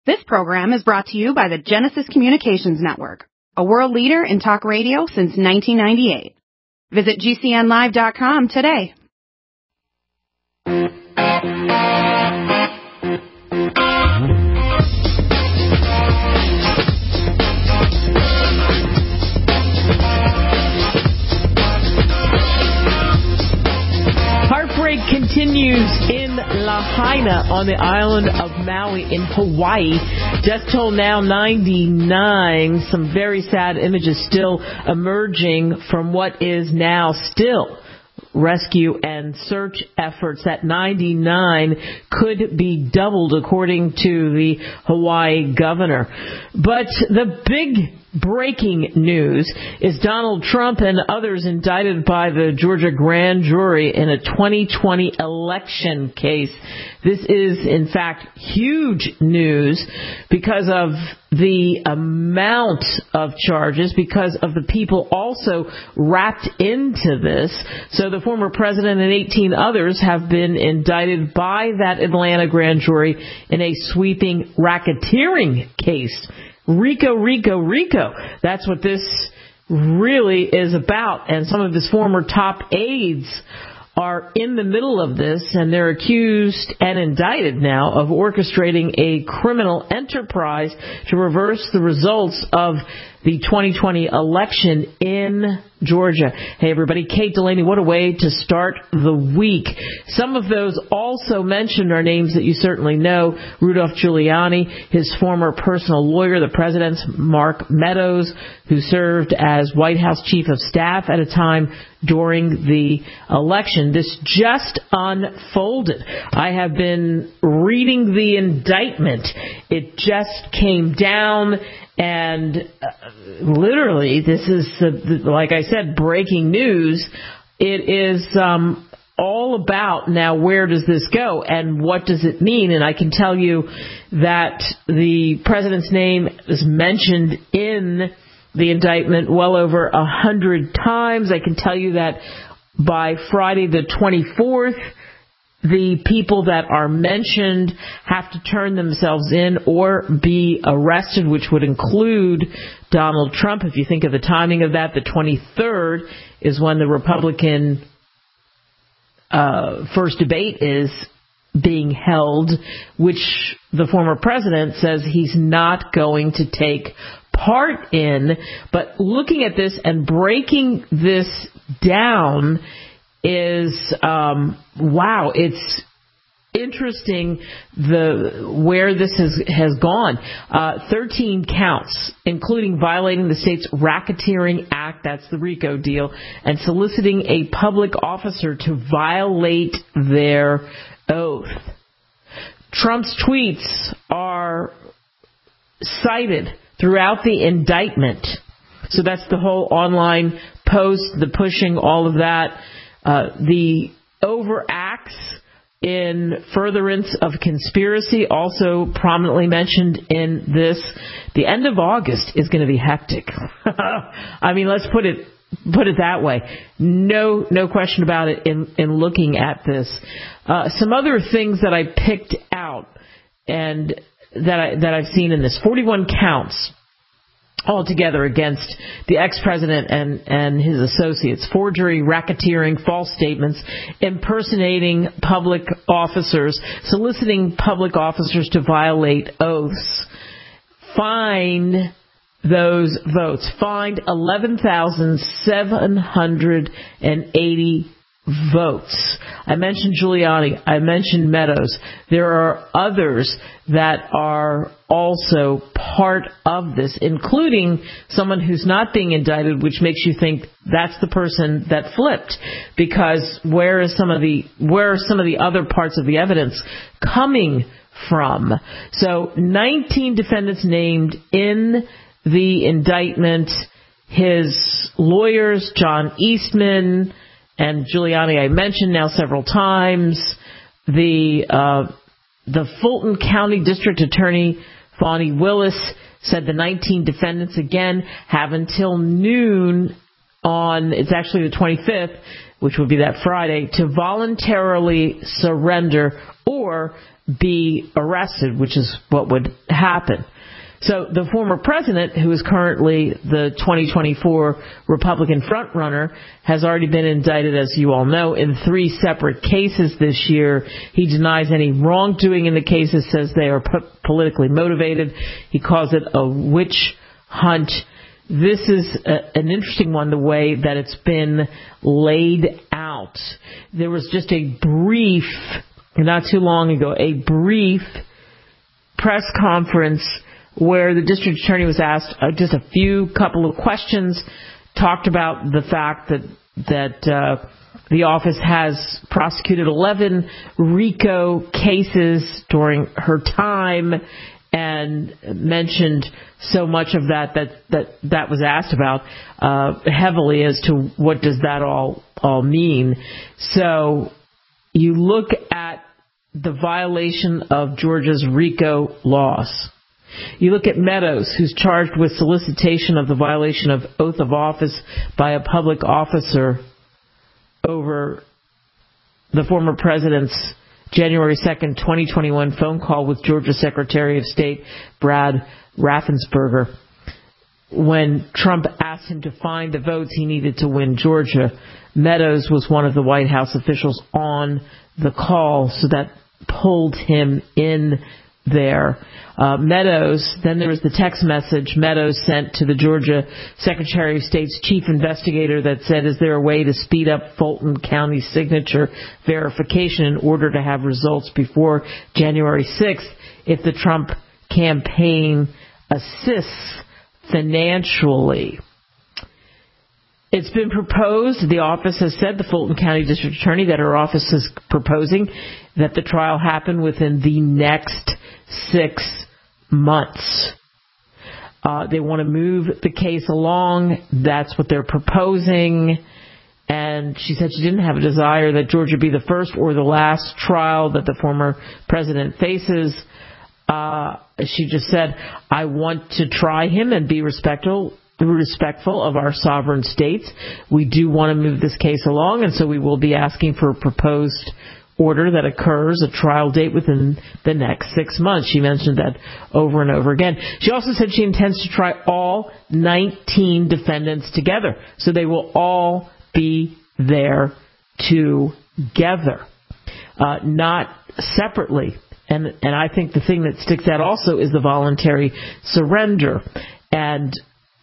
This program is brought to you by the Genesis Communications Network, a world leader in talk radio since 1998. Visit GCNlive.com today. Heartbreak continues in Lahaina on the island of Maui in Hawaii. Death toll now 99. Some very sad images still emerging from what is now still rescue and search efforts. That 99 could be doubled, according to the Hawaii governor. But the big breaking news is Donald Trump and others indicted by the Georgia grand jury in a 2020 election case. This is, in fact, huge news because of the amount of charges, because of the people also wrapped into this. So the former president and 18 others have been indicted by that Atlanta grand jury in a sweeping racketeering case. RICO, RICO, RICO. That's what this really is about. And some of his former top aides are in the middle of this, and they're accused and indicted now of orchestrating a criminal enterprise to reverse the results of the 2020 election in Georgia. Hey, everybody. Kate Delaney, what a way to start the week. Some of those also mentioned are names that you certainly know. Rudolph Giuliani, his former personal lawyer, the president's Mark Meadows, who served as White House chief of staff at a time during the election. This just unfolded. I have been reading the indictment. It just came down. And literally, this is, like I said, breaking news. It is all about now, where does this go and what does it mean? And I can tell you that the president's name is mentioned in the indictment well over 100 times. I can tell you that by Friday the 24th, the people that are mentioned have to turn themselves in or be arrested, which would include Donald Trump. If you think of the timing of that, the 23rd is when the Republican first debate is being held, which the former president says he's not going to take part in. But looking at this and breaking this down is, wow, it's interesting where this has gone. 13 counts, including violating the state's Racketeering Act, that's the RICO deal, and soliciting a public officer to violate their oath. Trump's tweets are cited throughout the indictment. So that's the whole online post, the pushing, all of that. The overacts in furtherance of conspiracy, also prominently mentioned in this. The end of August is going to be hectic. I mean, let's put it that way. No question about it in looking at this. Some other things that I picked out and that I've seen in this: 41 counts altogether against the ex-president and his associates. Forgery, racketeering, false statements, impersonating public officers, soliciting public officers to violate oaths. Find those votes. Find 11,780 votes. I mentioned Giuliani. I mentioned Meadows. There are others that are also part of this, including someone who's not being indicted, which makes you think that's the person that flipped. Because where are some of the other parts of the evidence coming from? So 19 defendants named in the indictment. His lawyers, John Eastman and Giuliani, I mentioned now several times. The Fulton County District Attorney, Fani Willis, said the 19 defendants, again, have until noon on, it's actually the 25th, which would be that Friday, to voluntarily surrender or be arrested, which is what would happen. So the former president, who is currently the 2024 Republican frontrunner, has already been indicted, as you all know, in 3 separate cases this year. He denies any wrongdoing in the cases, says they are politically motivated. He calls it a witch hunt. This is an interesting one, the way that it's been laid out. There was just a brief, not too long ago, a brief press conference where the district attorney was asked just a couple of questions, talked about the fact that the office has prosecuted 11 RICO cases during her time, and mentioned so much of that was asked about heavily as to what does that all mean. So you look at the violation of Georgia's RICO laws. You look at Meadows, who's charged with solicitation of the violation of oath of office by a public officer over the former president's January 2nd, 2021 phone call with Georgia Secretary of State Brad Raffensperger when Trump asked him to find the votes he needed to win Georgia. Meadows was one of the White House officials on the call, so that pulled him in there. Meadows, then there was the text message Meadows sent to the Georgia Secretary of State's chief investigator that said, is there a way to speed up Fulton County signature verification in order to have results before January 6th if the Trump campaign assists financially? It's been proposed, the office has said, the Fulton County District Attorney, that her office is proposing that the trial happen within the next 6 months. They want to move the case along. That's what they're proposing. And she said she didn't have a desire that Georgia be the first or the last trial that the former president faces. She just said, I want to try him and be respectful of our sovereign states. We do want to move this case along, and so we will be asking for a proposed order that occurs, a trial date within the next 6 months. She mentioned that over and over again. She also said she intends to try all 19 defendants together, so they will all be there together, not separately. And I think the thing that sticks out also is the voluntary surrender. And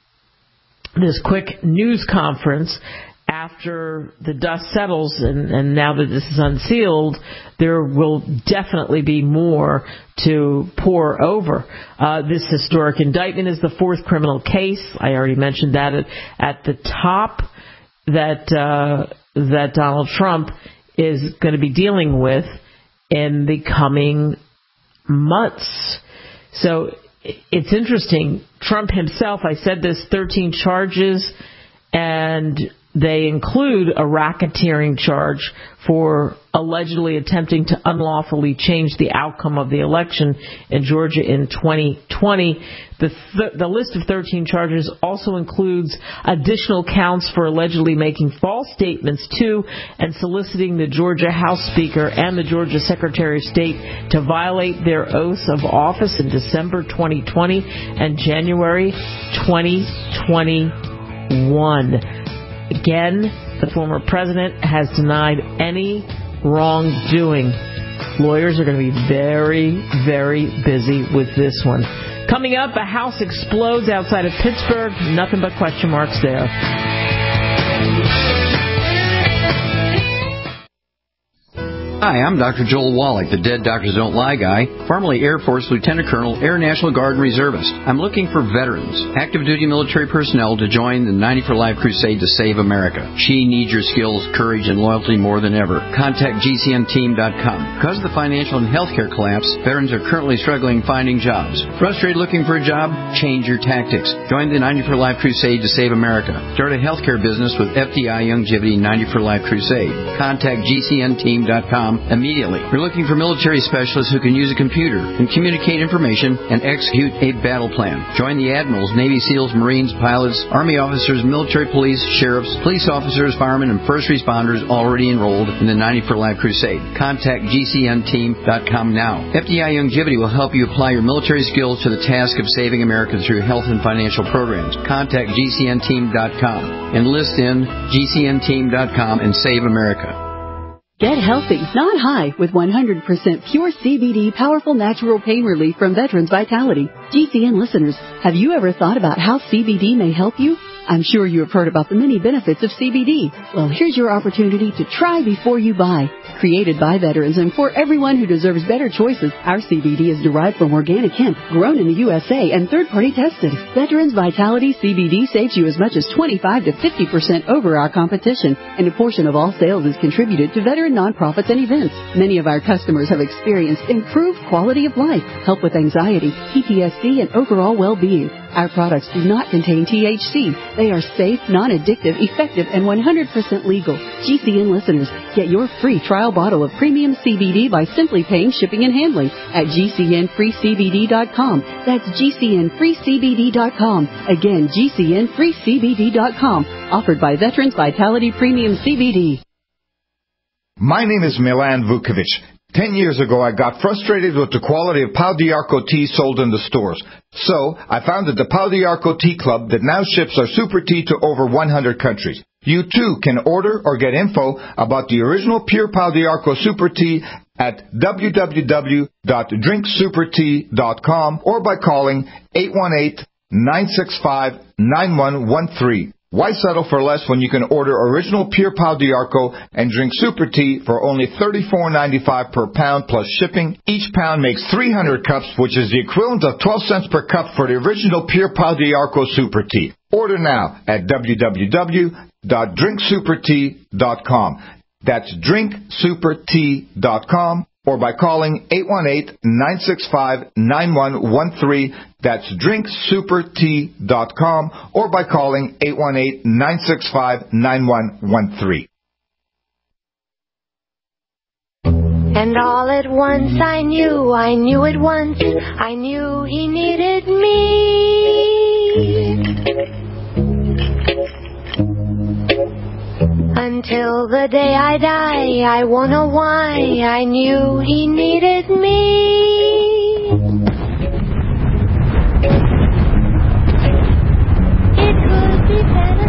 this quick news conference after the dust settles, and now that this is unsealed, there will definitely be more to pour over. This historic indictment is the 4th criminal case. I already mentioned that at the top that Donald Trump is going to be dealing with in the coming months. So it's interesting. Trump himself, I said this, 13 charges, and they include a racketeering charge for allegedly attempting to unlawfully change the outcome of the election in Georgia in 2020. The list of 13 charges also includes additional counts for allegedly making false statements to and soliciting the Georgia House Speaker and the Georgia Secretary of State to violate their oaths of office in December 2020 and January 2021. Again, the former president has denied any wrongdoing. Lawyers are going to be very, very busy with this one. Coming up, a house explodes outside of Pittsburgh. Nothing but question marks there. Hi, I'm Dr. Joel Wallach, the Dead Doctors Don't Lie guy, formerly Air Force Lieutenant Colonel, Air National Guard Reservist. I'm looking for veterans, active duty military personnel to join the 90 for Life crusade to save America. She needs your skills, courage, and loyalty more than ever. Contact GCNteam.com. Because of the financial and healthcare collapse, veterans are currently struggling finding jobs. Frustrated looking for a job? Change your tactics. Join the 90 for Life crusade to save America. Start a healthcare business with FDI Longevity 90 for Life crusade. Contact GCNteam.com. CBD.com immediately. We're looking for military specialists who can use a computer and communicate information and execute a battle plan. Join the admirals, Navy SEALs, Marines, pilots, Army officers, military police, sheriffs, police officers, firemen, and first responders already enrolled in the 90 for Life Crusade. Contact GCNteam.com now. FDI Longevity will help you apply your military skills to the task of saving America through health and financial programs. Contact GCNteam.com. Enlist in GCNteam.com and save America. Get healthy, not high, with 100% pure CBD powerful natural pain relief from Veterans Vitality. GCN listeners, have you ever thought about how CBD may help you? I'm sure you have heard about the many benefits of CBD. Well, here's your opportunity to try before you buy. Created by veterans and for everyone who deserves better choices, our CBD is derived from organic hemp, grown in the USA, and third-party tested. Veterans Vitality CBD saves you as much as 25 to 50% over our competition, and a portion of all sales is contributed to veteran nonprofits and events. Many of our customers have experienced improved quality of life, help with anxiety, PTSD, and overall well-being. Our products do not contain THC. They are safe, non-addictive, effective, and 100% legal. GCN listeners, get your free trial bottle of premium CBD by simply paying shipping and handling at GCNFreeCBD.com. That's GCNFreeCBD.com. Again, GCNFreeCBD.com. Offered by Veterans Vitality Premium CBD. My name is Milan Vukovic. 10 years ago, I got frustrated with the quality of Pau d'Arco tea sold in the stores. So, I founded the Pau d'Arco Tea Club that now ships our super tea to over 100 countries. You too can order or get info about the original pure Pau d'Arco super tea at www.drinksupertea.com or by calling 818-965-9113. Why settle for less when you can order original pure Pau d'Arco and drink super tea for only $34.95 per pound plus shipping? Each pound makes 300 cups, which is the equivalent of 12 cents per cup for the original pure Pau d'Arco super tea. Order now at www.drinksupertea.com. That's drinksupertea.com. Or by calling 818-965-9113. That's drinksupertea.com. Or by calling 818-965-9113. And all at once I knew at once, I knew he needed me. Until the day I die, I wonder why I knew he needed me. It could be better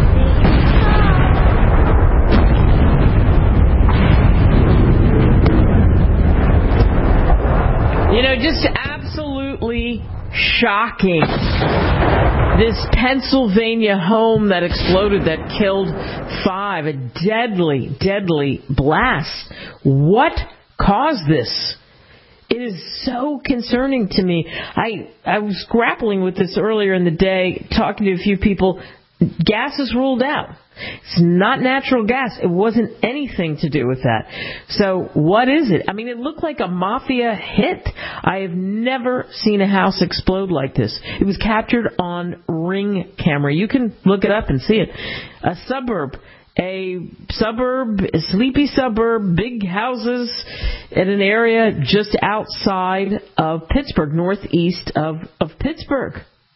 things. You know, just absolutely shocking. This Pennsylvania home that exploded, that killed 5, a deadly blast. What caused this? It is so concerning to me. I was grappling with this earlier in the day, talking to a few people. Gas is ruled out. It's not natural gas. It wasn't anything to do with that. So what is it? I mean, it looked like a mafia hit. I have never seen a house explode like this. It was captured on Ring camera. You can look it up and see it. A sleepy suburb, big houses in an area just outside of Pittsburgh, northeast of Pittsburgh.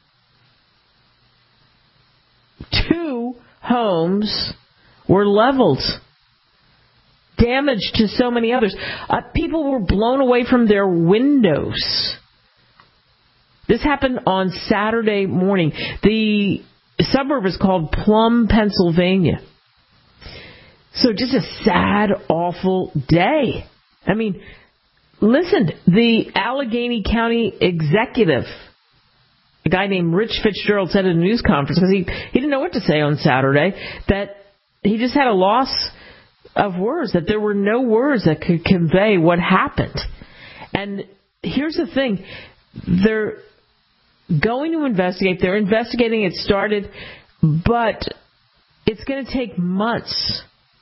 2 homes were leveled. Damage to so many others. People were blown away from their windows. This happened on Saturday morning. The suburb is called Plum, Pennsylvania. So just a sad, awful day. I mean, listen, the Allegheny County executive, a guy named Rich Fitzgerald, said at a news conference, because he didn't know what to say on Saturday, that he just had a loss of words, that there were no words that could convey what happened. And here's the thing. They're going to investigate. They're investigating. It started, but it's going to take months.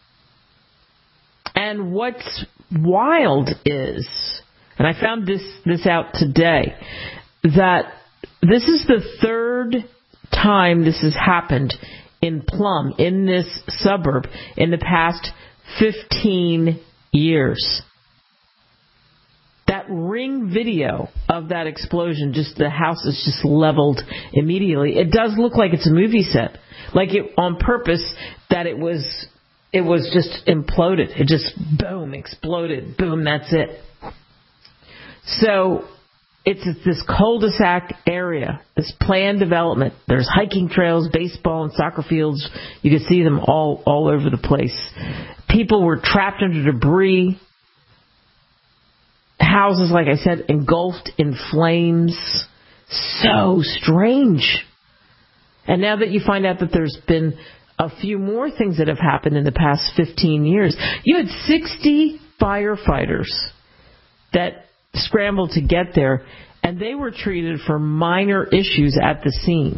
And what's wild is, and I found this out today, that this is the 3rd time this has happened in Plum, in this suburb, in the past 15 years. that Ring video of that explosion, just the house is just leveled immediately. It does look like it's a movie set, like it on purpose, that it was just imploded. It just boom, exploded, boom, that's it. So it's this cul-de-sac area, this planned development. There's hiking trails, baseball and soccer fields. You can see them all over the place. People were trapped under debris. Houses, like I said, engulfed in flames. So strange. And now that you find out that there's been a few more things that have happened in the past 15 years. You had 60 firefighters that scrambled to get there, and they were treated for minor issues at the scene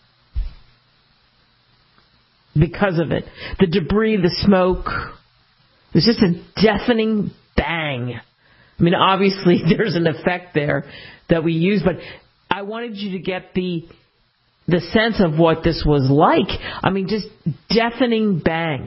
because of it. The debris, the smoke, it was just a deafening bang. I mean, obviously there's an effect there that we use, but I wanted you to get the sense of what this was like. I mean, just deafening bang.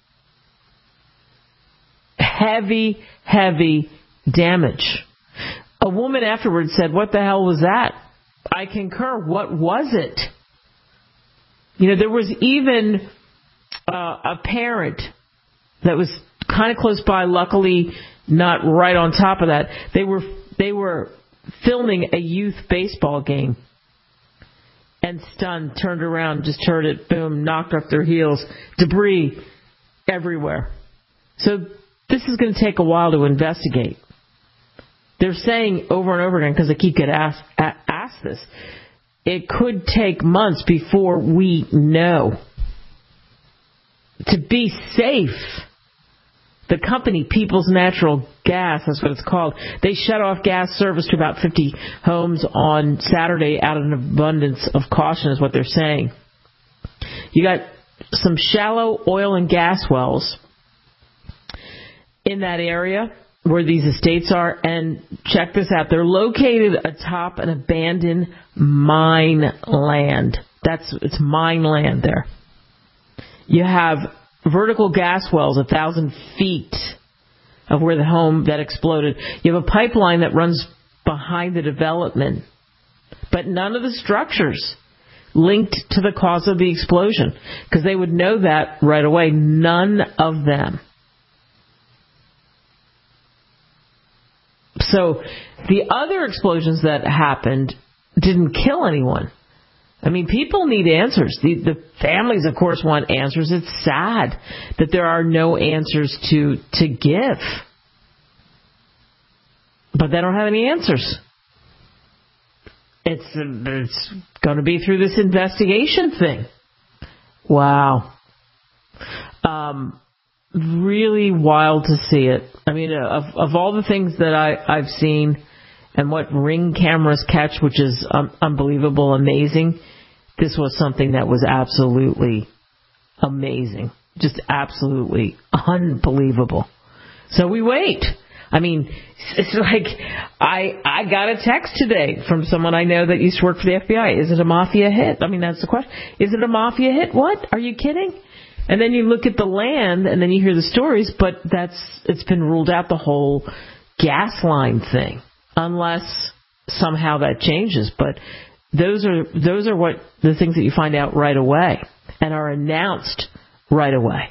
Heavy, heavy damage. A woman afterwards said, "What the hell was that?" I concur. What was it? You know, there was even a parent that was kind of close by, luckily not right on top of that. They were filming a youth baseball game and stunned, turned around, just heard it, boom, knocked off their heels, debris everywhere. So this is going to take a while to investigate. They're saying over and over again, because I keep getting asked this, it could take months before we know. To be safe, the company, People's Natural Gas, that's what it's called, they shut off gas service to about 50 homes on Saturday out of an abundance of caution, is what they're saying. You got some shallow oil and gas wells in that area where these estates are, and check this out, they're located atop an abandoned mine land. It's mine land there. You have vertical gas wells 1,000 feet of where the home that exploded. You have a pipeline that runs behind the development, but none of the structures linked to the cause of the explosion, because they would know that right away. None of them. So the other explosions that happened didn't kill anyone. I mean, people need answers. The families, of course, want answers. It's sad that there are no answers to give. But they don't have any answers. It's going to be through this investigation thing. Wow. Really wild to see it. I mean, of all the things that I've seen and what Ring cameras catch, which is unbelievable, amazing, this was something that was absolutely amazing. Just absolutely unbelievable. So we wait. I mean, it's like I got a text today from someone I know that used to work for the FBI. Is it a mafia hit? I mean, that's the question. Is it a mafia hit? What? Are you kidding? And then you look at the land, and then you hear the stories, but it's been ruled out, the whole gas line thing, unless somehow that changes. But those are what the things that you find out right away and are announced right away.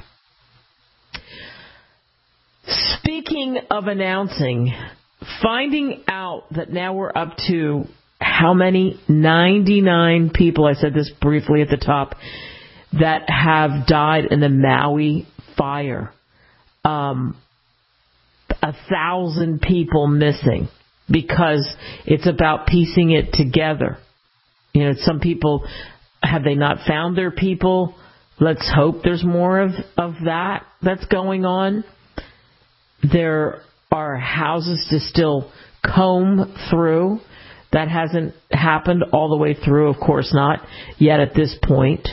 Speaking of announcing, finding out that now we're up to how many? 99 people, I said this briefly at the top, that have died in the Maui fire. 1,000 people missing because it's about piecing it together. You know, some people, have they not found their people? Let's hope there's more of that that's going on. There are houses to still comb through. That hasn't happened all the way through, of course not, yet at this point.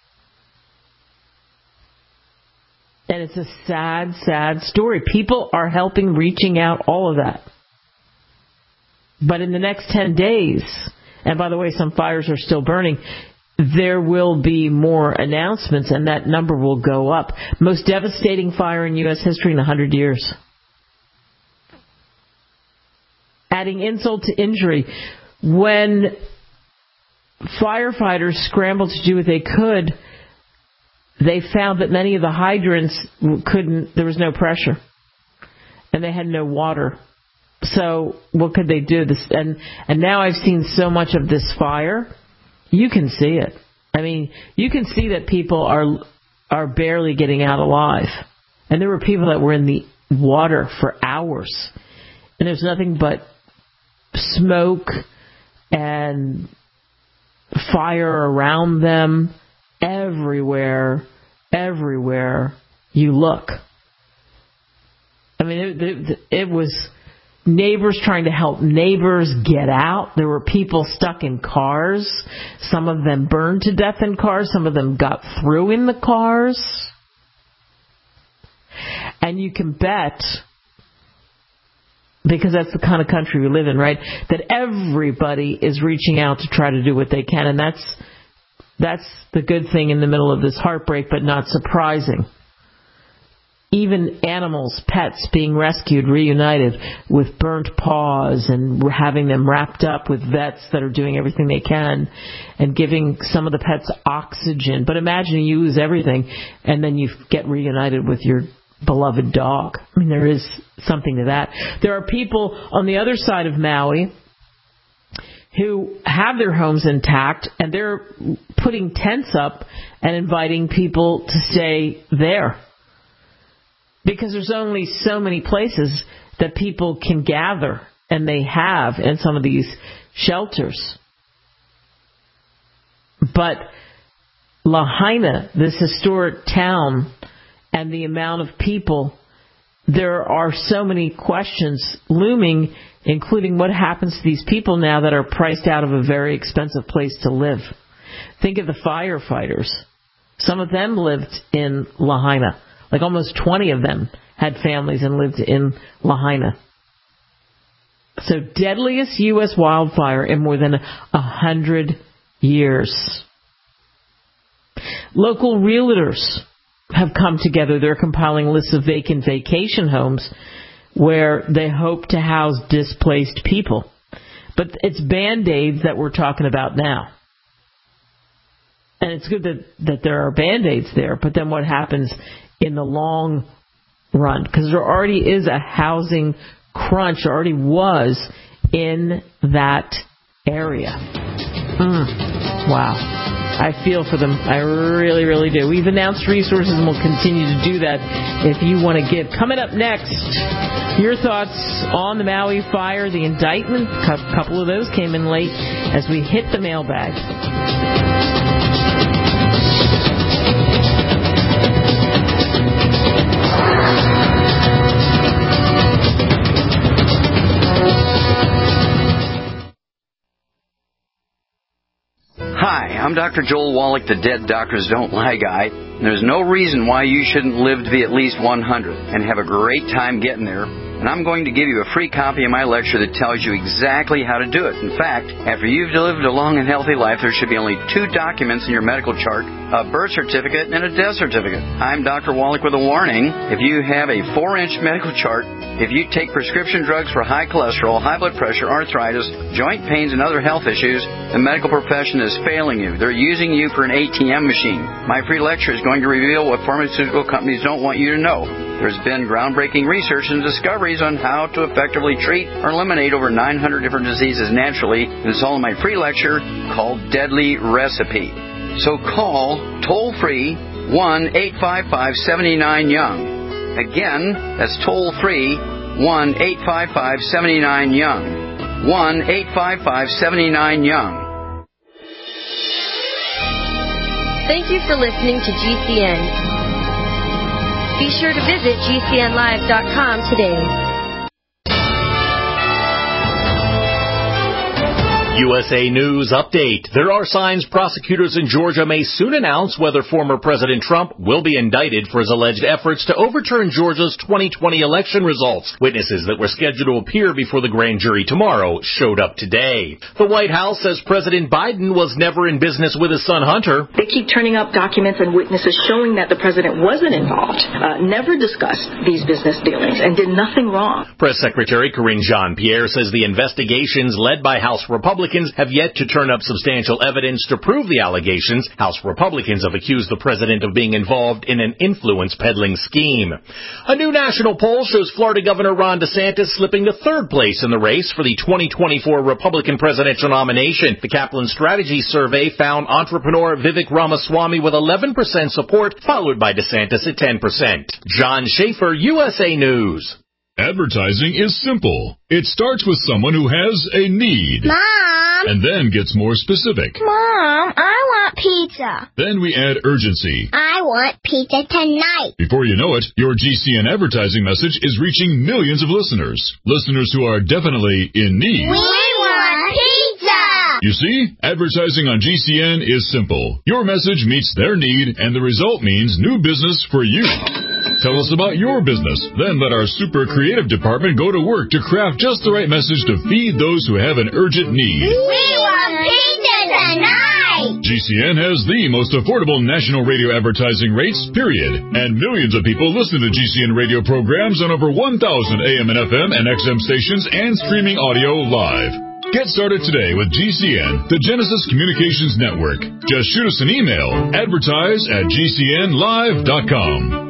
And it's a sad, sad story. People are helping, reaching out, all of that. But in the next 10 days, and by the way, some fires are still burning, there will be more announcements, and that number will go up. Most devastating fire in U.S. history in 100 years. adding insult to injury, when firefighters scrambled to do what they could, they found that many of the hydrants there was no pressure, and they had no water. So what could they do? And now I've seen so much of this fire, you can see it. I mean, you can see that people are barely getting out alive. And there were people that were in the water for hours. And there's nothing but smoke and fire around them everywhere you look. I mean, it was neighbors trying to help neighbors get out. There were people stuck in cars. Some of them burned to death in cars. Some of them got through in the cars. And you can bet, because that's the kind of country we live in, right, that everybody is reaching out to try to do what they can. And that's the good thing in the middle of this heartbreak, but not surprising. Even animals, pets being rescued, reunited with burnt paws, and having them wrapped up with vets that are doing everything they can and giving some of the pets oxygen. But imagine you lose everything and then you get reunited with your beloved dog. I mean, there is something to that. There are people on the other side of Maui who have their homes intact, and they're putting tents up and inviting people to stay there. Because there's only so many places that people can gather, and they have in some of these shelters. But Lahaina, this historic town, and the amount of people, there are so many questions looming, including what happens to these people now that are priced out of a very expensive place to live. Think of the firefighters. Some of them lived in Lahaina. Like almost 20 of them had families and lived in Lahaina. So deadliest U.S. wildfire in more than 100 years. Local realtors have come together. They're compiling lists of vacant vacation homes where they hope to house displaced people. But it's Band-Aids that we're talking about now. And it's good that there are Band-Aids there, but then what happens in the long run? Because there already is a housing crunch, there already was in that area. Wow. I feel for them. I really, really do. We've announced resources and we'll continue to do that if you want to give. Coming up next, your thoughts on the Maui fire, the indictment. A couple of those came in late as we hit the mailbag. Hi, I'm Dr. Joel Wallach, the Dead Doctors Don't Lie guy. There's no reason why you shouldn't live to be at least 100 and have a great time getting there. And I'm going to give you a free copy of my lecture that tells you exactly how to do it. In fact, after you've lived a long and healthy life, there should be only 2 documents in your medical chart, a birth certificate and a death certificate. I'm Dr. Wallach with a warning. If you have a 4-inch medical chart, if you take prescription drugs for high cholesterol, high blood pressure, arthritis, joint pains, and other health issues, the medical profession is failing you. They're using you for an ATM machine. My free lecture is going to reveal what pharmaceutical companies don't want you to know. There's been groundbreaking research and discoveries on how to effectively treat or eliminate over 900 different diseases naturally. And it's all in my free lecture called Deadly Recipe. So call toll-free 1-855-79-YOUNG. Again, that's toll-free 1-855-79-YOUNG. 1-855-79-YOUNG. Thank you for listening to GCN. Be sure to visit GCNlive.com today. USA News Update. There are signs prosecutors in Georgia may soon announce whether former President Trump will be indicted for his alleged efforts to overturn Georgia's 2020 election results. Witnesses that were scheduled to appear before the grand jury tomorrow showed up today. The White House says President Biden was never in business with his son Hunter. They keep turning up documents and witnesses showing that the president wasn't involved, never discussed these business dealings, and did nothing wrong. Press Secretary Karine Jean-Pierre says the investigations led by House Republicans have yet to turn up substantial evidence to prove the allegations. House Republicans have accused the president of being involved in an influence peddling scheme. A new national poll shows Florida Governor Ron DeSantis slipping to third place in the race for the 2024 Republican presidential nomination. The Kaplan Strategy Survey found entrepreneur Vivek Ramaswamy with 11% support, followed by DeSantis at 10%. John Schaefer, USA News. Advertising is simple. It starts with someone who has a need. Mom! And then gets more specific. Mom, I want pizza. Then we add urgency. I want pizza tonight. Before you know it, your GCN advertising message is reaching millions of listeners. Listeners who are definitely in need. We want pizza! You see, advertising on GCN is simple. Your message meets their need, and the result means new business for you. Tell us about your business. Then let our super creative department go to work to craft just the right message to feed those who have an urgent need. We want pizza tonight! GCN has the most affordable national radio advertising rates, period. And millions of people listen to GCN radio programs on over 1,000 AM and FM and XM stations and streaming audio live. Get started today with GCN, the Genesis Communications Network. Just shoot us an email, advertise@gcnlive.com.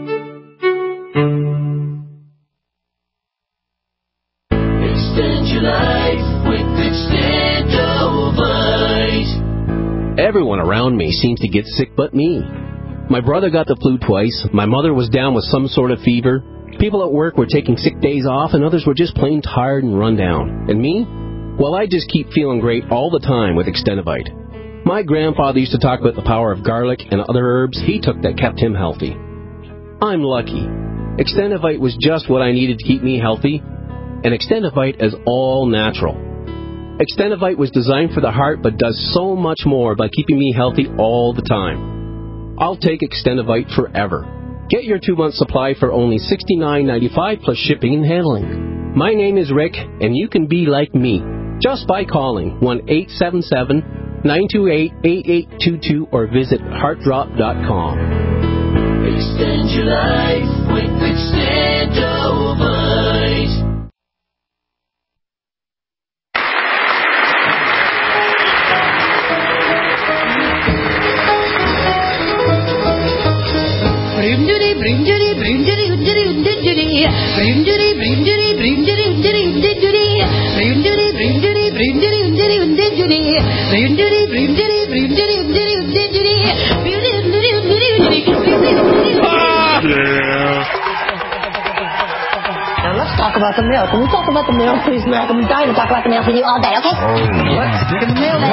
Extend your life with Extendovite. Everyone around me seems to get sick but me. My brother got the flu twice. My mother was down with some sort of fever. People at work were taking sick days off, and others were just plain tired and run down. And me? Well, I just keep feeling great all the time with Extendovite. My grandfather used to talk about the power of garlic and other herbs he took that kept him healthy. I'm lucky. Extendovite was just what I needed to keep me healthy, and Extendovite is all natural. Extendovite was designed for the heart but does so much more by keeping me healthy all the time. I'll take Extendovite forever. Get your 2-month supply for only $69.95 plus shipping and handling. My name is Rick, and you can be like me just by calling 1-877-928-8822 or visit heartdrop.com. Extend your life with Extendovite. Now let's talk about the mail. Can we talk about the mail, please, Malcolm? I'm dying to talk about the mail for you all day, okay? Let's stick in the mail.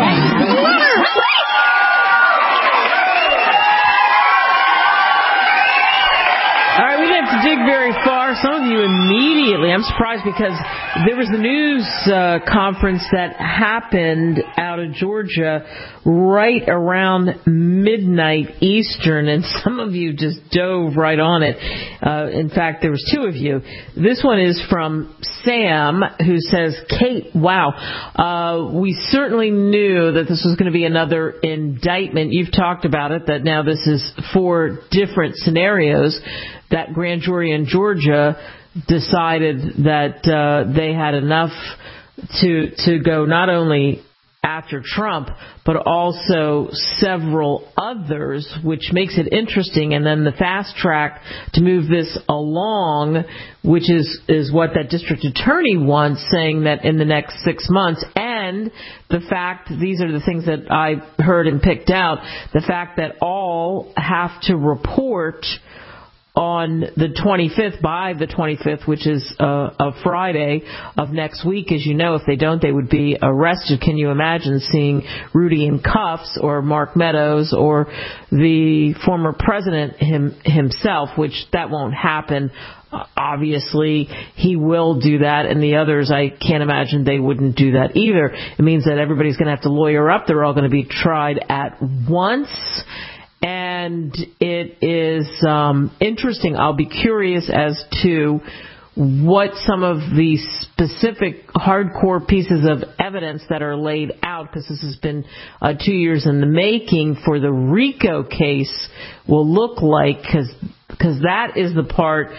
All right, we didn't have to dig very far. Some of you immediately, I'm surprised because there was a news conference that happened out of Georgia right around midnight Eastern, and some of you just dove right on it. In fact, there was 2 of you. This one is from Sam, who says, Kate, wow, we certainly knew that this was going to be another indictment. You've talked about it, that now this is 4 different scenarios. That grand jury in Georgia decided that they had enough to go not only after Trump, but also several others, which makes it interesting. And then the fast track to move this along, which is what that district attorney wants, saying that in the next 6 months. And the fact, these are the things that I heard and picked out, the fact that all have to report on the 25th, by the 25th, which is a Friday of next week, as you know, if they don't, they would be arrested. Can you imagine seeing Rudy in cuffs, or Mark Meadows, or the former president himself, which that won't happen. Obviously, he will do that, and the others, I can't imagine they wouldn't do that either. It means that everybody's going to have to lawyer up. They're all going to be tried at once. And it is interesting. I'll be curious as to what some of the specific hardcore pieces of evidence that are laid out, because this has been 2 years in the making for the RICO case, will look like, because that is the part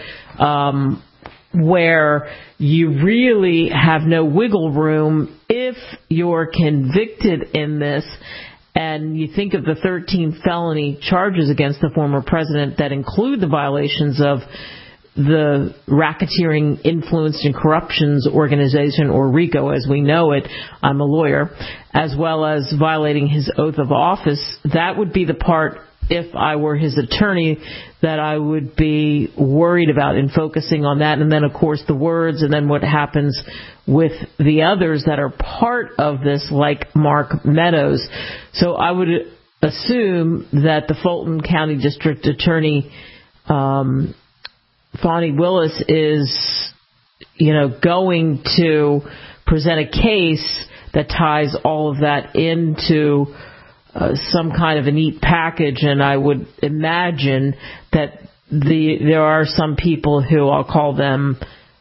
where you really have no wiggle room if you're convicted in this. And you think of the 13 felony charges against the former president that include the violations of the Racketeering, Influence, and Corruptions Organization, or RICO as we know it. I'm a lawyer. As well as violating his oath of office. That would be the part, if I were his attorney, that I would be worried about in focusing on that. And then, of course, the words, and then what happens with the others that are part of this, like Mark Meadows. So I would assume that the Fulton County District Attorney, Fani Willis, is, going to present a case that ties all of that into some kind of a neat package. And I would imagine that there are some people who, I'll call them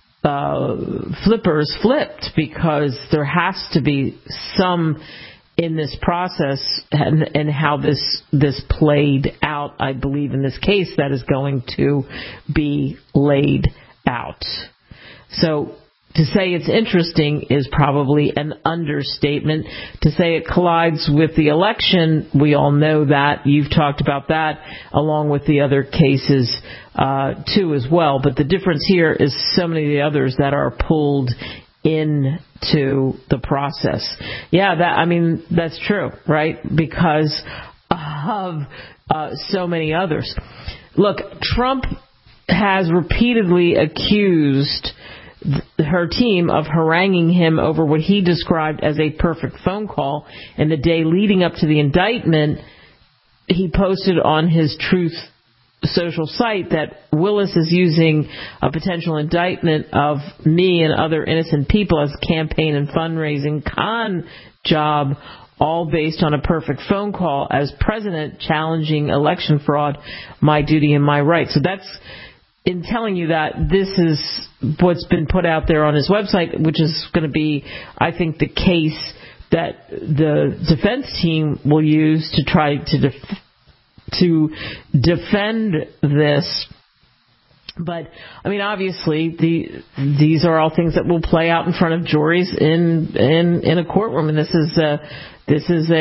flippers, flipped, because there has to be some in this process and how this played out, I believe, in this case that is going to be laid out. So to say it's interesting is probably an understatement. To say it collides with the election, we all know that. You've talked about that, along with the other cases too as well. But the difference here is so many of the others that are pulled into the process. Yeah, that's true, right? Because of so many others. Look, Trump has repeatedly accused her team of haranguing him over what he described as a perfect phone call. And the day leading up to the indictment, he posted on his Truth social site that Willis is using a potential indictment of me and other innocent people as a campaign and fundraising con job, all based on a perfect phone call as president, challenging election fraud, my duty and my right. So that's in telling you that this is what's been put out there on his website, which is going to be, I think, the case that the defense team will use to try to defend this. But, obviously, these are all things that will play out in front of juries in a courtroom, and this is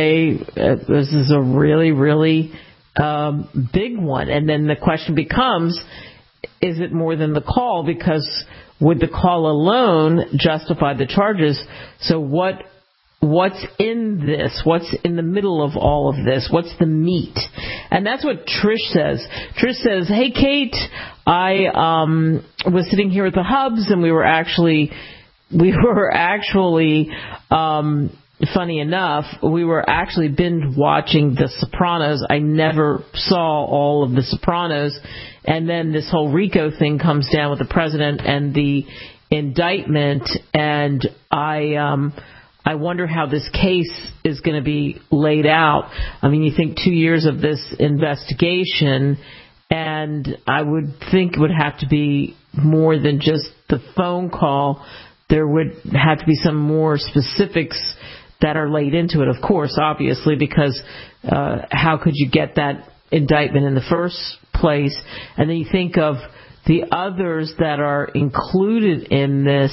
a really, really big one. And then the question becomes, is it more than the call? Because would the call alone justify the charges? So what's in this? What's in the middle of all of this? What's the meat? And that's what Trish says. Trish says, hey, Kate, I was sitting here at the Hubs, and we were actually funny enough, we were actually binge watching The Sopranos. I never saw all of The Sopranos. And then this whole RICO thing comes down with the president and the indictment. And I wonder how this case is going to be laid out. You think 2 years of this investigation, and I would think it would have to be more than just the phone call. There would have to be some more specifics that are laid into it, of course, obviously, because how could you get that indictment in the first place? And then you think of the others that are included in this,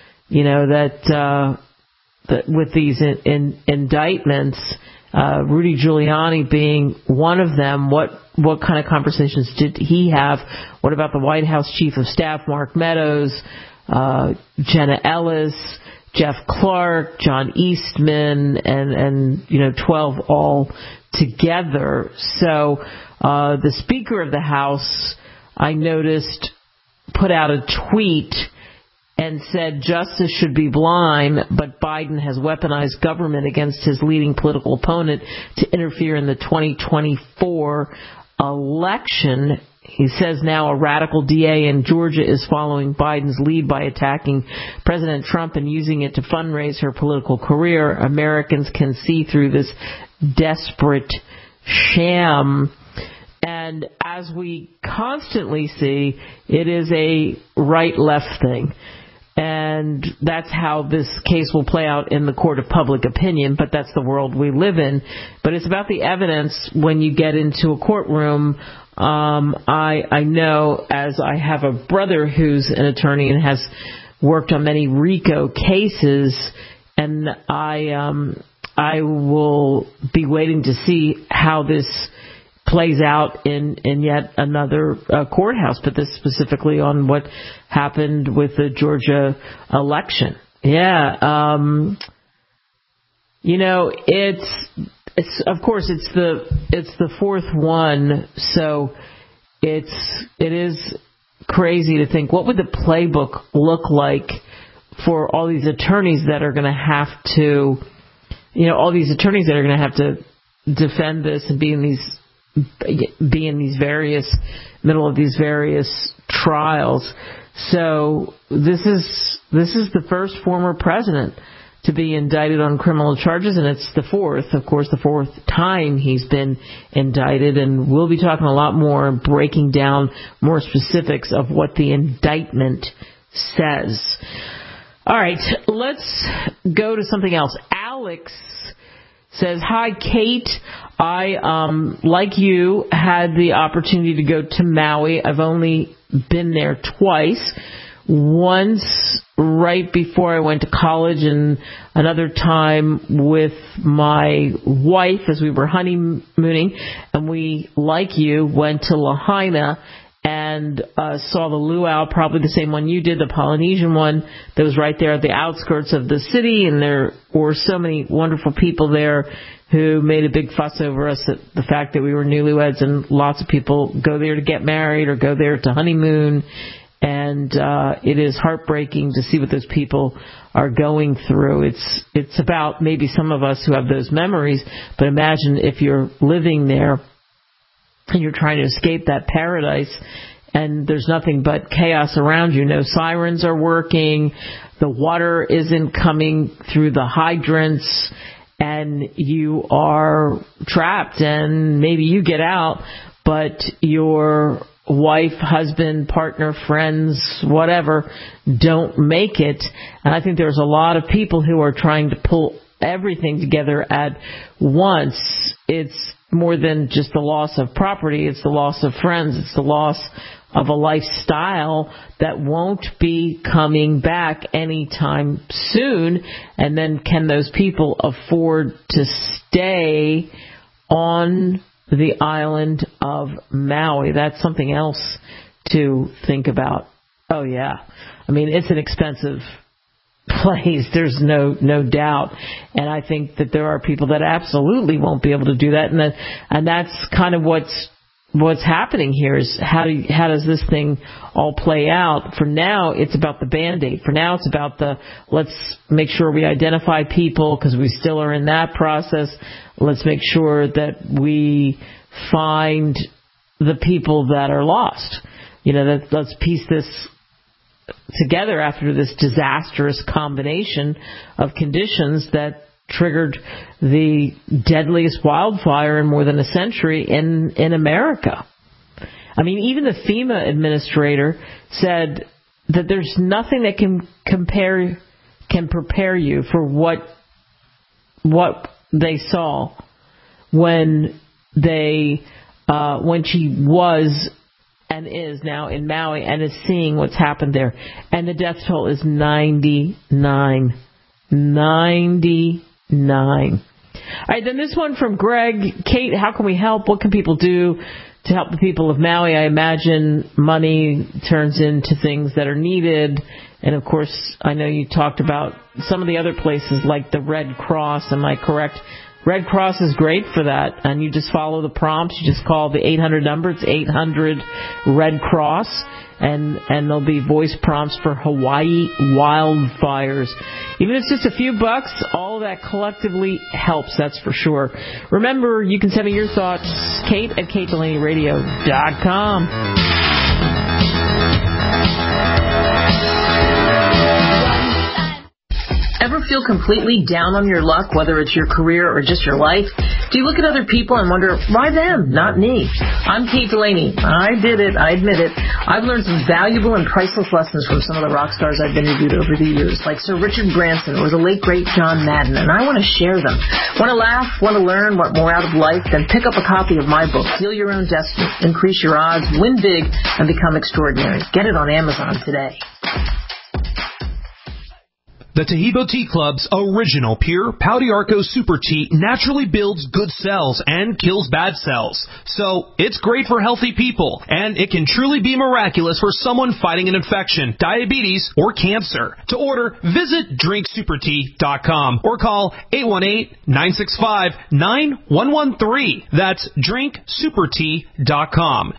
that with these indictments, Rudy Giuliani being one of them. What kind of conversations did he have? What about the White House Chief of Staff, Mark Meadows, Jenna Ellis, Jeff Clark, John Eastman, and 12 all together. So the Speaker of the House, I noticed, put out a tweet and said justice should be blind, but Biden has weaponized government against his leading political opponent to interfere in the 2024 election. He says now a radical DA in Georgia is following Biden's lead by attacking President Trump and using it to fundraise her political career. Americans can see through this desperate sham. And as we constantly see, it is a right-left thing. And that's how this case will play out in the court of public opinion, but that's the world we live in. But it's about the evidence when you get into a courtroom. I know, as I have a brother who's an attorney and has worked on many RICO cases, and I will be waiting to see how this plays out in yet another courthouse, but this specifically on what happened with the Georgia election. Yeah, it's of course it's the fourth one, so it is crazy to think what would the playbook look like for all these attorneys that are going to have to, defend this and be in these various middle of these various trials. So this is the first former president to be indicted on criminal charges, and it's the fourth time he's been indicted, and we'll be talking a lot more, breaking down more specifics of what the indictment says. All right, let's go to something else. Alex says, hi, Kate. I, like you, had the opportunity to go to Maui. I've only been there twice. Once right before I went to college, and another time with my wife as we were honeymooning. And we, like you, went to Lahaina and saw the luau, probably the same one you did, the Polynesian one that was right there at the outskirts of the city. And there were so many wonderful people there who made a big fuss over us at the fact that we were newlyweds, and lots of people go there to get married or go there to honeymoon. And it is heartbreaking to see what those people are going through. It's about maybe some of us who have those memories, but imagine if you're living there and you're trying to escape that paradise and there's nothing but chaos around you. No sirens are working, the water isn't coming through the hydrants, and you are trapped, and maybe you get out, but your wife, husband, partner, friends, whatever, don't make it. And I think there's a lot of people who are trying to pull everything together at once. It's more than just the loss of property. It's the loss of friends. It's the loss of a lifestyle that won't be coming back anytime soon. And then can those people afford to stay on the island of Maui? That's something else to think about. Oh, yeah. I mean, it's an expensive place. There's no doubt. And I think that there are people that absolutely won't be able to do that. And that's kind of what's happening here is how does this thing all play out? For now, it's about the Band-Aid. For now, it's about let's make sure we identify people, because we still are in that process. Let's make sure that we find the people that are lost. Let's piece this together after this disastrous combination of conditions that triggered the deadliest wildfire in more than a century in America. I mean, even the FEMA administrator said that there's nothing that can prepare you for what they saw when she was and is now in Maui and is seeing what's happened there. And the death toll is 99. 99. All right, then this one from Greg. Kate, how can we help? What can people do to help the people of Maui? I imagine money turns into things that are needed. And, of course, I know you talked about some of the other places like the Red Cross. Am I correct? Red Cross is great for that, and you just follow the prompts. You just call the 800 number. It's 800 Red Cross, and there'll be voice prompts for Hawaii wildfires. Even if it's just a few bucks, all that collectively helps, that's for sure. Remember, you can send me your thoughts, Kate at KateDelaneyRadio.com. Ever feel completely down on your luck, whether it's your career or just your life? Do you look at other people and wonder, why them, not me? I'm Kate Delaney. I did it. I admit it. I've learned some valuable and priceless lessons from some of the rock stars I've interviewed over the years, like Sir Richard Branson or the late, great John Madden, and I want to share them. Want to laugh? Want to learn? Want more out of life? Then pick up a copy of my book, Deal Your Own Destiny, Increase Your Odds, Win Big, and Become Extraordinary. Get it on Amazon today. The Taheebo Tea Club's original pure Pau d'Arco Super Tea naturally builds good cells and kills bad cells. So it's great for healthy people, and it can truly be miraculous for someone fighting an infection, diabetes, or cancer. To order, visit drinksupertea.com or call 818-965-9113. That's drinksupertea.com.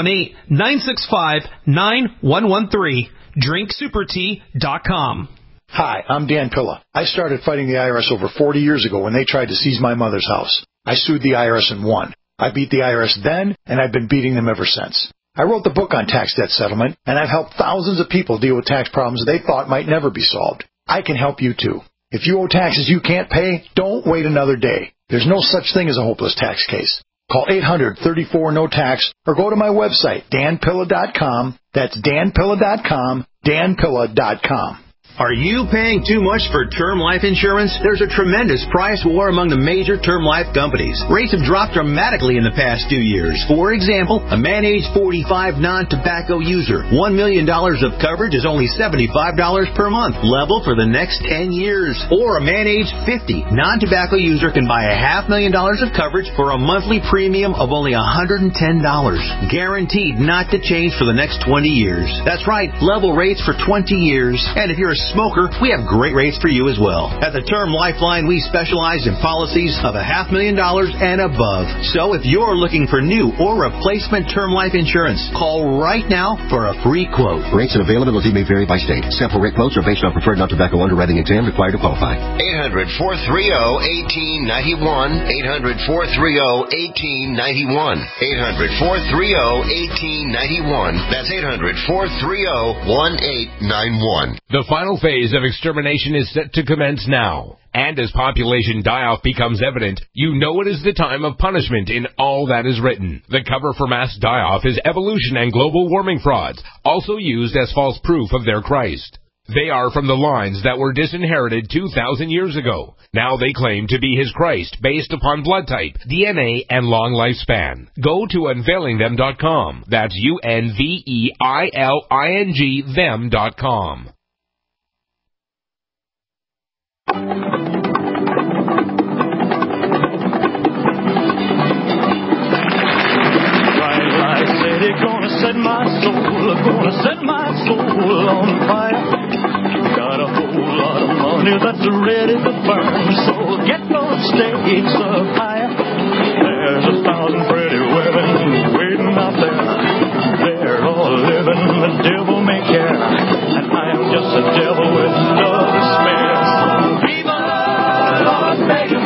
818-965-9113. drinksupertea.com. Hi, I'm Dan Pilla. I started fighting the IRS over 40 years ago when they tried to seize my mother's house. I sued the IRS and won. I beat the IRS then, and I've been beating them ever since. I wrote the book on tax debt settlement, and I've helped thousands of people deal with tax problems they thought might never be solved. I can help you too. If you owe taxes you can't pay, don't wait another day. There's no such thing as a hopeless tax case. Call 800-34-NO-TAX or go to my website, danpilla.com. That's danpilla.com, danpilla.com. Are you paying too much for term life insurance? There's a tremendous price war among the major term life companies. Rates have dropped dramatically in the past 2 years. For example, a man age 45 non-tobacco user, $1 million of coverage is only $75 per month, level for the next 10 years. Or a man age 50 non-tobacco user can buy $500,000 of coverage for a monthly premium of only $110, guaranteed not to change for the next 20 years. That's right, level rates for 20 years. And if you're a smoker, we have great rates for you as well. At the Term Lifeline, we specialize in policies of $500,000 and above. So if you're looking for new or replacement term life insurance, call right now for a free quote. Rates and availability may vary by state. Sample rate quotes are based on preferred non-tobacco underwriting exam required to qualify. 800-430-1891. 800-430-1891. 800-430-1891. That's 800-430-1891. The final phase of extermination is set to commence now. And as population die-off becomes evident, you know it is the time of punishment in all that is written. The cover for mass die-off is evolution and global warming frauds, also used as false proof of their Christ. They are from the lines that were disinherited 2,000 years ago. Now they claim to be his Christ based upon blood type, DNA, and long lifespan. Go to unveilingthem.com. That's UNVEILING them.com. Gonna set my soul on fire. Got a whole lot of money that's ready to burn, so get those stakes up higher. There's 1,000 pretty women waiting out there. They're all living the devil may care, and I'm just a devil with love to spare. Viva Las Vegas!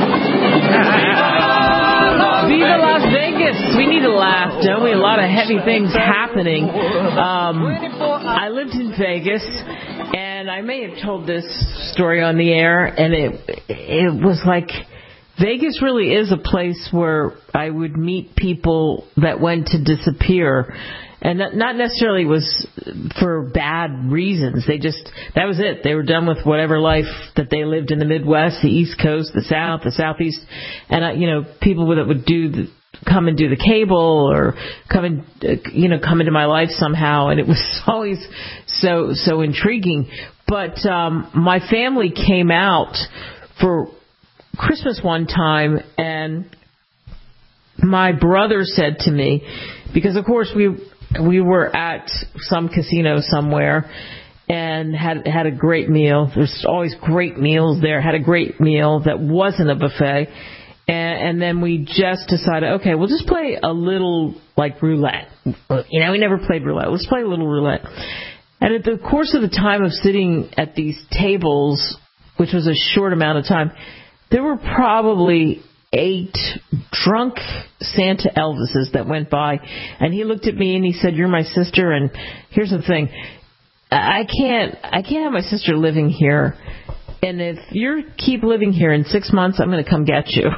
Viva Las Vegas! We need to laugh, don't we? A lot of heavy things happening. I lived in Vegas, and I may have told this story on the air, and it was like Vegas really is a place where I would meet people that went to disappear. And not necessarily was for bad reasons. That was it. They were done with whatever life that they lived in the Midwest, the East Coast, the South, the Southeast. And, people that would come and do the cable or come into my life somehow. And it was always so intriguing. But my family came out for Christmas one time, and my brother said to me, because of course we were at some casino somewhere and had a great meal. There's always great meals there. Had a great meal that wasn't a buffet. And then we just decided, okay, we'll just play a little, like, roulette. You know, we never played roulette. Let's play a little roulette. And at the course of the time of sitting at these tables, which was a short amount of time, there were probably 8 drunk Santa Elvises that went by. And he looked at me and he said, "You're my sister, and here's the thing. I can't have my sister living here. And if you keep living here in 6 months, I'm going to come get you."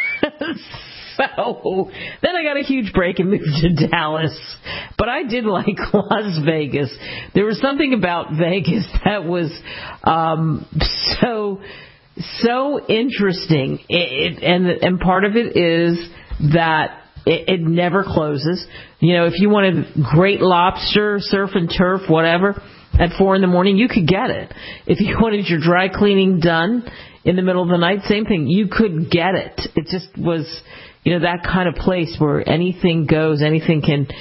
So then I got a huge break and moved to Dallas. But I did like Las Vegas. There was something about Vegas that was so interesting. And part of it is that it never closes. You know, if you wanted great lobster, surf and turf, whatever, at 4 a.m, you could get it. If you wanted your dry cleaning done in the middle of the night, same thing. You could get it. It just was, you know, that kind of place where anything goes, anything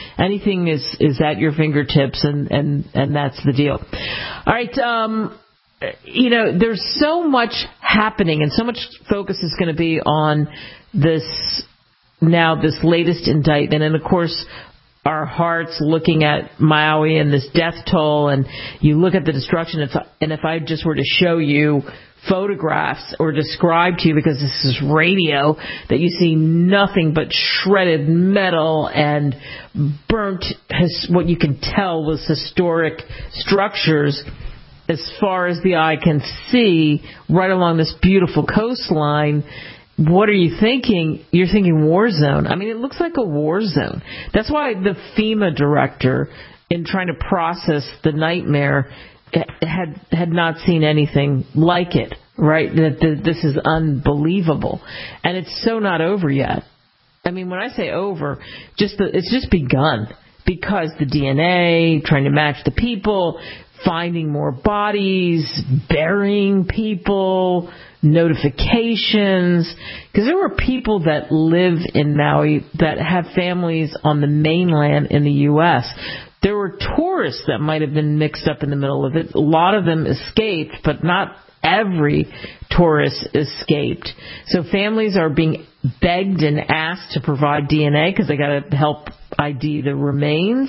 is at your fingertips, and that's the deal. All right, you know, there's so much happening, and so much focus is going to be on this latest indictment, and of course, our hearts looking at Maui and this death toll, and you look at the destruction, and if I just were to show you photographs or describe to you, because this is radio, that you see nothing but shredded metal and burnt, what you can tell was historic structures as far as the eye can see, right along this beautiful coastline. What are you thinking? You're thinking war zone. I mean, it looks like a war zone. That's why the FEMA director, in trying to process the nightmare, had not seen anything like it, right? This is unbelievable. And it's so not over yet. I mean, when I say over, it's just begun. Because the DNA, trying to match the people, finding more bodies, burying people, notifications, because there were people that live in Maui that have families on the mainland in the U.S. There were tourists that might have been mixed up in the middle of it. A lot of them escaped, but not every tourist escaped. So families are being begged and asked to provide DNA because they got to help ID the remains.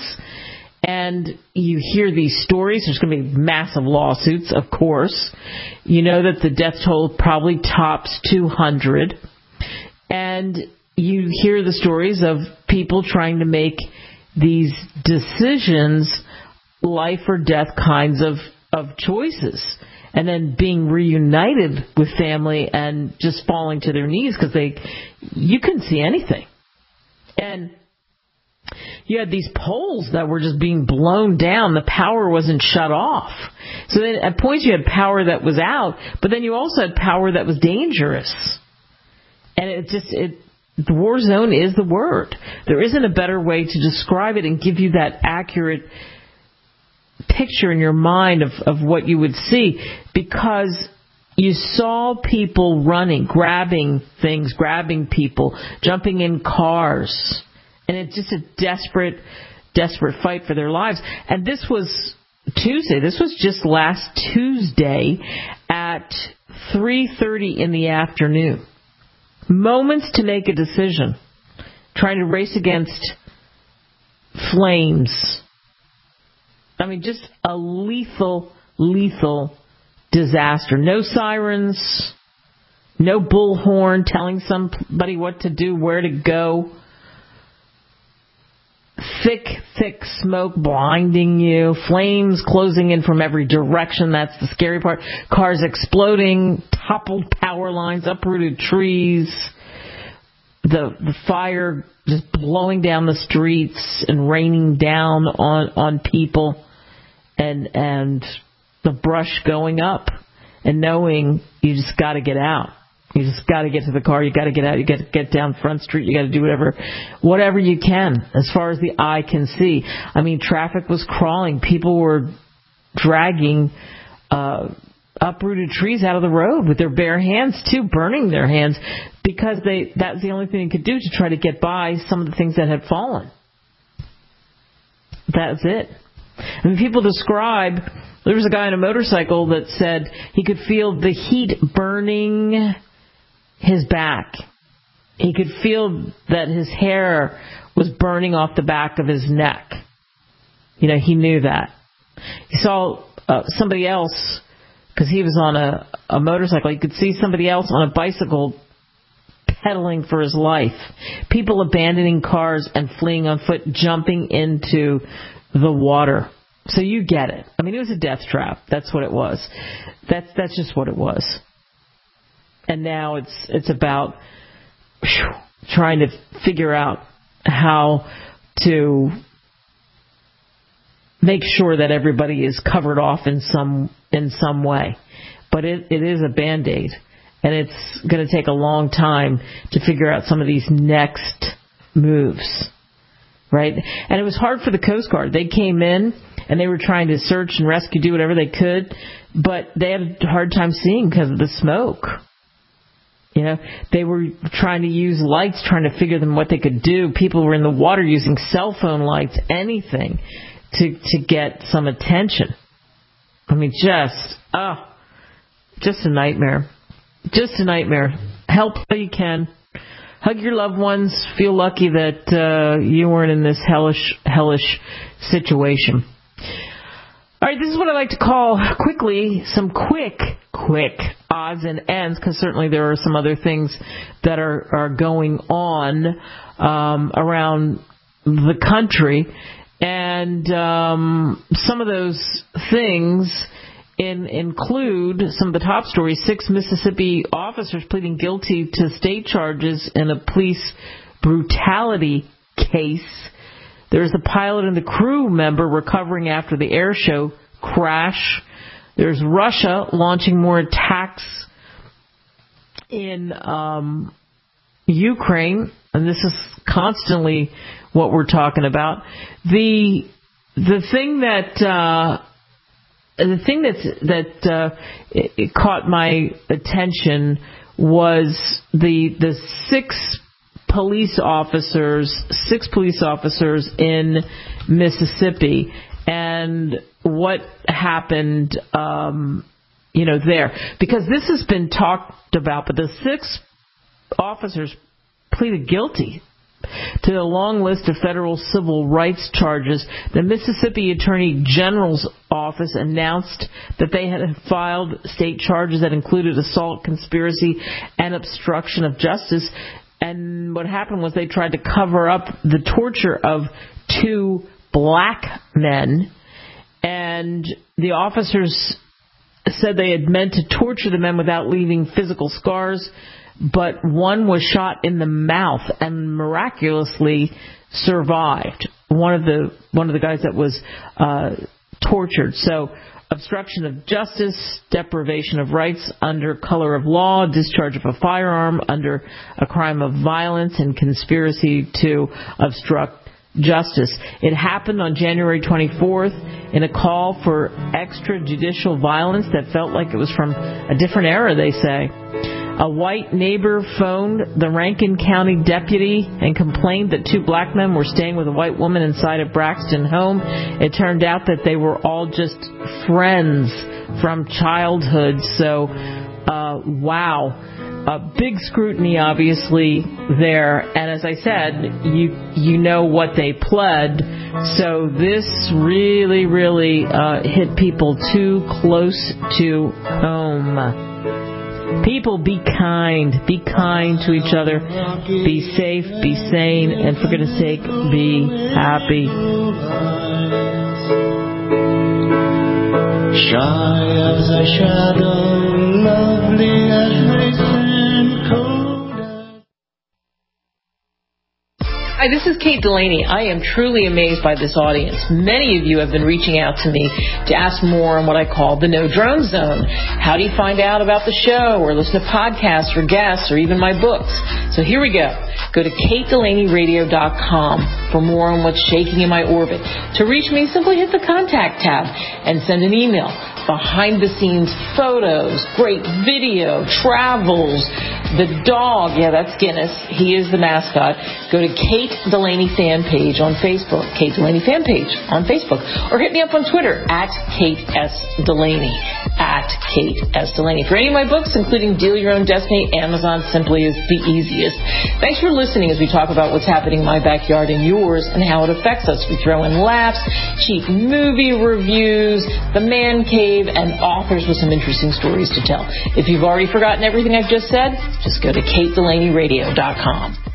And you hear these stories. There's going to be massive lawsuits, of course. You know that the death toll probably tops 200. And you hear the stories of people trying to make these decisions, life or death kinds of choices, and then being reunited with family and just falling to their knees because you couldn't see anything. And you had these poles that were just being blown down. The power wasn't shut off. So then at points you had power that was out, but then you also had power that was dangerous. And the war zone is the word. There isn't a better way to describe it and give you that accurate picture in your mind of what you would see, because you saw people running, grabbing things, grabbing people, jumping in cars. And it's just a desperate fight for their lives. And this was Tuesday. This was just last Tuesday at 3:30 in the afternoon. Moments to make a decision. Trying to race against flames. I mean, just a lethal disaster. No sirens. No bullhorn telling somebody what to do, where to go. Thick smoke blinding you, flames closing in from every direction. That's the scary part. Cars exploding, toppled power lines, uprooted trees, the fire just blowing down the streets and raining down on people, and the brush going up, and knowing you just got to get out. You just got to get to the car. You got to get out. You got to get down Front Street. You got to do whatever you can as far as the eye can see. I mean, traffic was crawling. People were dragging uprooted trees out of the road with their bare hands too, burning their hands, because that's the only thing they could do to try to get by some of the things that had fallen. That's it. I mean, people describe. There was a guy on a motorcycle that said he could feel the heat burning his back. he could feel that his hair was burning off the back of his neck. You know, he knew that. He saw somebody else, because he was on a motorcycle, he could see somebody else on a bicycle pedaling for his life. People abandoning cars and fleeing on foot, jumping into the water. So you get it. I mean, it was a death trap. That's what it was. That's just what it was. And now it's about trying to figure out how to make sure that everybody is covered off in some way. But it is a Band-Aid. And it's going to take a long time to figure out some of these next moves, right? And it was hard for the Coast Guard. They came in and they were trying to search and rescue, do whatever they could, but they had a hard time seeing because of the smoke. You know, they were trying to use lights, trying to figure them what they could do. People were in the water using cell phone lights, anything to get some attention. I mean, just a nightmare. Just a nightmare. Help how you can. Hug your loved ones. Feel lucky that you weren't in this hellish situation. All right, this is what I like to call quickly some quick odds and ends, because certainly there are some other things that are going on around the country, and some of those things include some of the top stories. 6 Mississippi officers pleading guilty to state charges in a police brutality case. There's a pilot and the crew member recovering after the air show crash. There's Russia launching more attacks in Ukraine, and this is constantly what we're talking about. The thing that it caught my attention was the six police officers in Mississippi, and what happened, there. Because this has been talked about, but the 6 officers pleaded guilty to the long list of federal civil rights charges. The Mississippi Attorney General's office announced that they had filed state charges that included assault, conspiracy, and obstruction of justice. And what happened was they tried to cover up the torture of 2 black men. And the officers said they had meant to torture the men without leaving physical scars, but one was shot in the mouth and miraculously survived. One of the guys that was tortured. So obstruction of justice, deprivation of rights under color of law, discharge of a firearm under a crime of violence, and conspiracy to obstruct justice. It happened on January 24th in a call for extrajudicial violence that felt like it was from a different era, they say. A white neighbor phoned the Rankin County deputy and complained that 2 black men were staying with a white woman inside a Braxton home. It turned out that they were all just friends from childhood. So, wow. Big scrutiny, obviously, there. And as I said, you know what they pled. So this really, really hit people too close to home. People, be kind to each other, be safe, be sane, and for goodness sake, be happy. Shy as a shadow, lovely as recent cold. Hi, this is Kate Delaney. I am truly amazed by this audience. Many of you have been reaching out to me to ask more on what I call the No Drone Zone. How do you find out about the show, or listen to podcasts, or guests, or even my books? So here we go. Go to KateDelaneyRadio.com for more on what's shaking in my orbit. To reach me, simply hit the contact tab and send an email. Behind-the-scenes photos, great video, travels, the dog, yeah, that's Guinness. He is the mascot. Go to Kate Delaney fan page on Facebook, Kate Delaney fan page on Facebook, or hit me up on Twitter at Kate S. Delaney. at Kate S. Delaney. For any of my books, including Deal Your Own Destiny, Amazon simply is the easiest. Thanks for listening as we talk about what's happening in my backyard and yours and how it affects us. We throw in laughs, cheap movie reviews, the man cave, and authors with some interesting stories to tell. If you've already forgotten everything I've just said, just go to KateDelaneyRadio.com.